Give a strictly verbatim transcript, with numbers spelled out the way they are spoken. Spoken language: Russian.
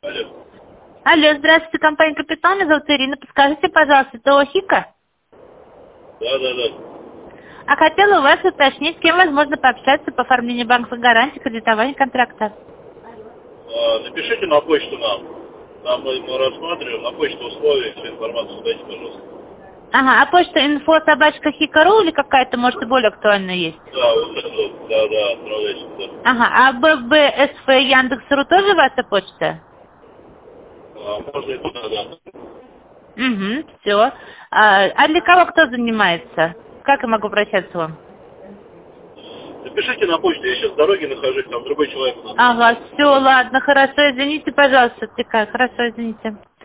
Алло. Алло, здравствуйте, компания «Капитал», меня зовут Ирина. Подскажите, пожалуйста, это ОХИКа? Да, да, да. А хотела у вас уточнить, с кем возможно пообщаться по оформлению банковской гарантии, кредитованию контракта. А, напишите на почту нам. Там мы, мы рассматриваем, на почту условия, всю информацию дайте, пожалуйста. Ага, а почта инфо собачка хика.ру или какая-то, может, и более актуальная есть? Да, вот это вот, да, да, отправляйте туда. Ага, а ББСФ Яндекс.ру тоже ваша почта? А, можно и туда, да. Угу, все. А, а для кого кто занимается? Как я могу обращаться к вам? Напишите на почту, я сейчас в дороге нахожусь, там другой человек у нас. Ага, все, ладно, хорошо, извините, пожалуйста, отвлекаю. Хорошо, извините.